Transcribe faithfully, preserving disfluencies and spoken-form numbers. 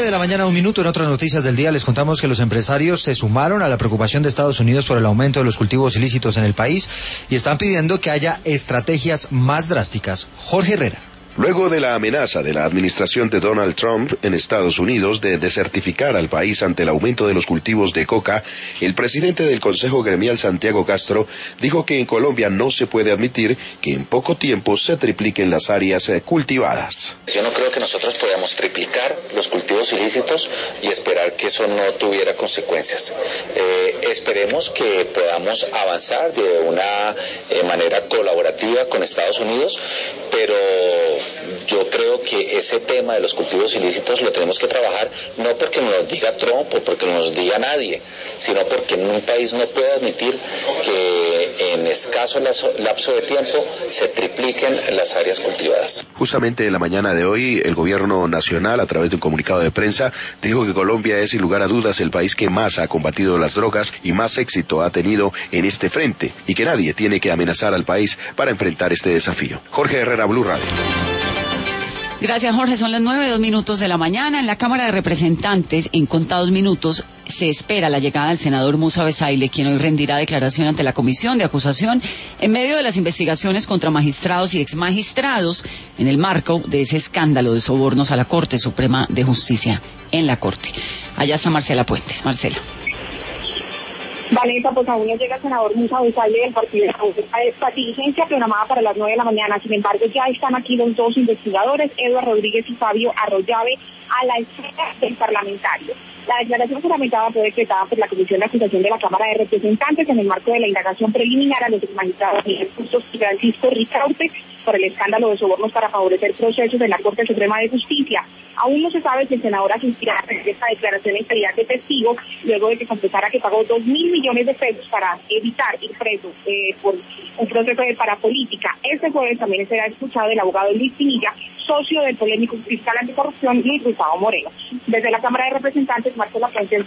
de la mañana, un minuto. En otras noticias del día les contamos que los empresarios se sumaron a la preocupación de Estados Unidos por el aumento de los cultivos ilícitos en el país y están pidiendo que haya estrategias más drásticas. Jorge Herrera. Luego de la amenaza de la administración de Donald Trump en Estados Unidos de desertificar al país ante el aumento de los cultivos de coca, el presidente del Consejo Gremial, Santiago Castro, dijo que en Colombia no se puede admitir que en poco tiempo se tripliquen las áreas cultivadas. Yo no creo que nosotros podamos triplicar los cultivos ilícitos y esperar que eso no tuviera consecuencias. Eh, esperemos que podamos avanzar de una eh, manera colaborativa con Estados Unidos, pero yo creo que ese tema de los cultivos ilícitos lo tenemos que trabajar no porque nos lo diga Trump o porque nos lo diga nadie, sino porque en un país no puede admitir que en escaso lapso de tiempo se tripliquen las áreas cultivadas. Justamente en la mañana de hoy, el gobierno nacional, a través de un comunicado de prensa, dijo que Colombia es sin lugar a dudas el país que más ha combatido las drogas y más éxito ha tenido en este frente, y que nadie tiene que amenazar al país para enfrentar este desafío. Jorge Herrera, Blue Radio. Gracias, Jorge. Son las nueve, dos minutos de la mañana. En la Cámara de Representantes, en contados minutos, se espera la llegada del senador Musa Besaile, quien hoy rendirá declaración ante la Comisión de Acusación en medio de las investigaciones contra magistrados y exmagistrados en el marco de ese escándalo de sobornos a la Corte Suprema de Justicia en la Corte. Allá está Marcela Puentes. Marcela. Vanessa, pues aún no llega el senador Musa Besaile del partido de la esta diligencia programada para las nueve de la mañana. Sin embargo, ya están aquí los dos investigadores, Eduardo Rodríguez y Fabio Arroyave, a la espera del parlamentario. La declaración juramentada fue decretada por la Comisión de Acusación de la Cámara de Representantes en el marco de la indagación preliminar a los exmagistrados Miguel Bustos y Francisco Ricaurte por el escándalo de sobornos para favorecer procesos en la Corte Suprema de Justicia. Aún no se sabe si el senador asistirá a esta declaración en calidad de testigo, luego de que confesara que pagó dos mil millones de pesos para evitar ir preso eh, por un proceso de parapolítica. Este jueves también será escuchado el abogado Luis Pinilla, socio del polémico fiscal anticorrupción Luis Gustavo Moreno. Desde la Cámara de Representantes, Marcela Puentes.